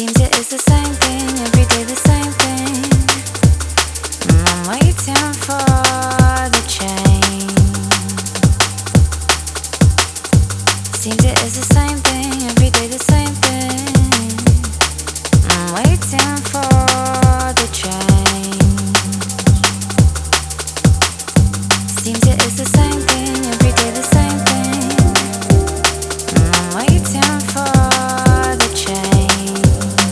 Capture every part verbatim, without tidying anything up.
Seems it is the same thing, every day the same thing. Mm, I'm waiting for the change. Seems it is the same thing, every day the same thing. I'm waiting for the change. Seems it is the same thing, every day the same thing. Mm, I'm waiting for the change.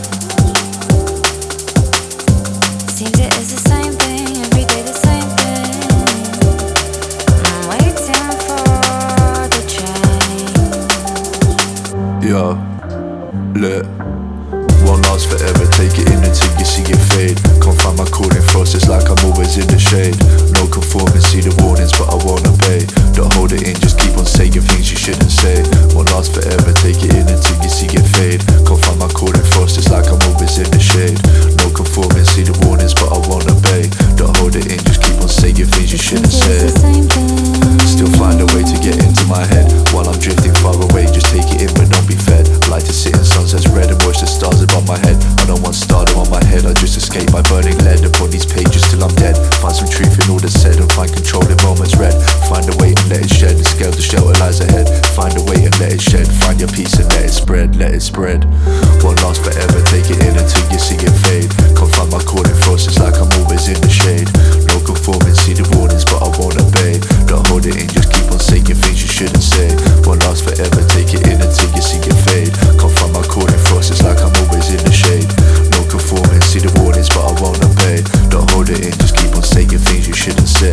Seems it is the same thing, every day the same thing. I'm waiting for the change. Yo, look, won't last forever, take it in until you see it fade. Can't find my calling frost, it's like I'm always in the shade. No conforming, see the warnings but I won't obey. Don't hold it in, just keep on saying things you shouldn't say. Won't last forever, take it in until you see it fade. Can't find my calling frost, it's like I'm always in the shade. No conforming, see the warnings but I won't obey. Don't hold it in, just keep on saying things you shouldn't say. Still find a way to get into my head while I'm drifting far away, just take it in but don't be fed. I like to sit in sunsets red and watch the stars above my head. I don't want stardom on my head, I just escape by burning lead upon these pages till I'm dead. Find some truth in all that's said and find control in moments red. Find a way and let it shed, the scale the shelter lies ahead. Find a way and let it shed, find your peace and let it spread, let it spread. Won't last forever, take it in until you see it fade. Can't find my calling frost, it's like I'm always in the shade. No conforming, see the warnings but I won't obey. Don't hold it in, just keep on saying things you shouldn't say. Won't last forever, take it in until you see it fade. Can't find my calling frost, it's like I'm always in the shade. No conforming, see the warnings but I won't obey. Don't hold it in, just keep on saying things you shouldn't say.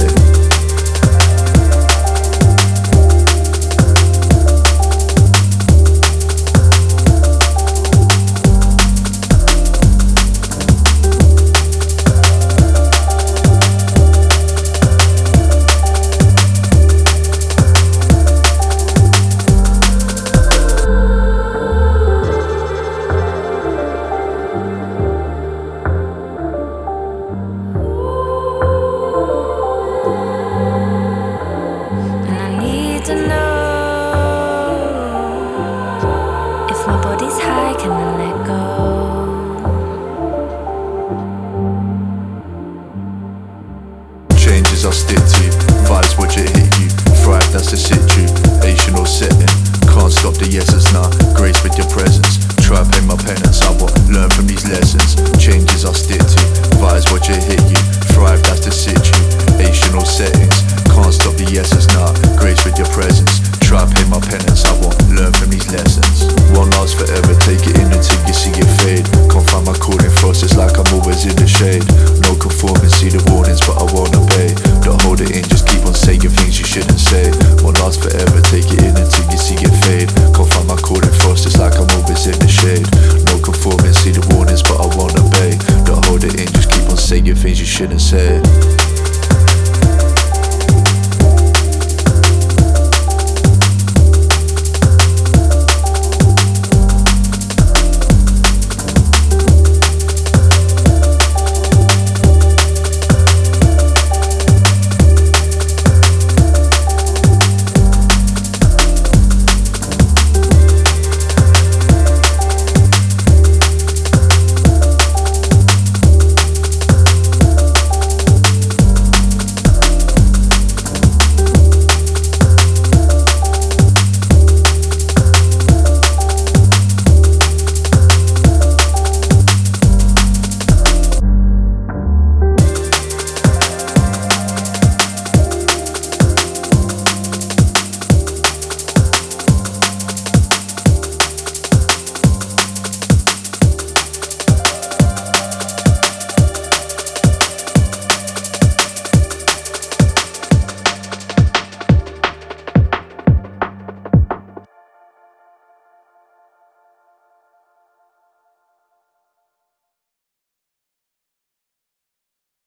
To know if my body's high, can I let go? Changes I stick to, vibes what you hit you. Thrive, that's the situation or setting. Can't stop the yeses now, grace with your presence. Try pay my penance, I will learn from these lessons. Changes I stick to, vibes what you hit you. Thrive, that's the situation or settings. Can't stop the yeses now, grace with your presence. Try pay my penance, I won't learn from these lessons. Won't last forever, take it in until you see it fade. Can't find my calling frost, it's like I'm always in the shade. No conforming, see the warnings but I won't obey. Don't hold it in, just keep on saying things you shouldn't say. Won't last forever, take it in until you see it fade. Can't find my calling frost, it's like I'm always in the shade. No conforming, see the warnings but I won't obey. Don't hold it in, just keep on saying things you shouldn't say.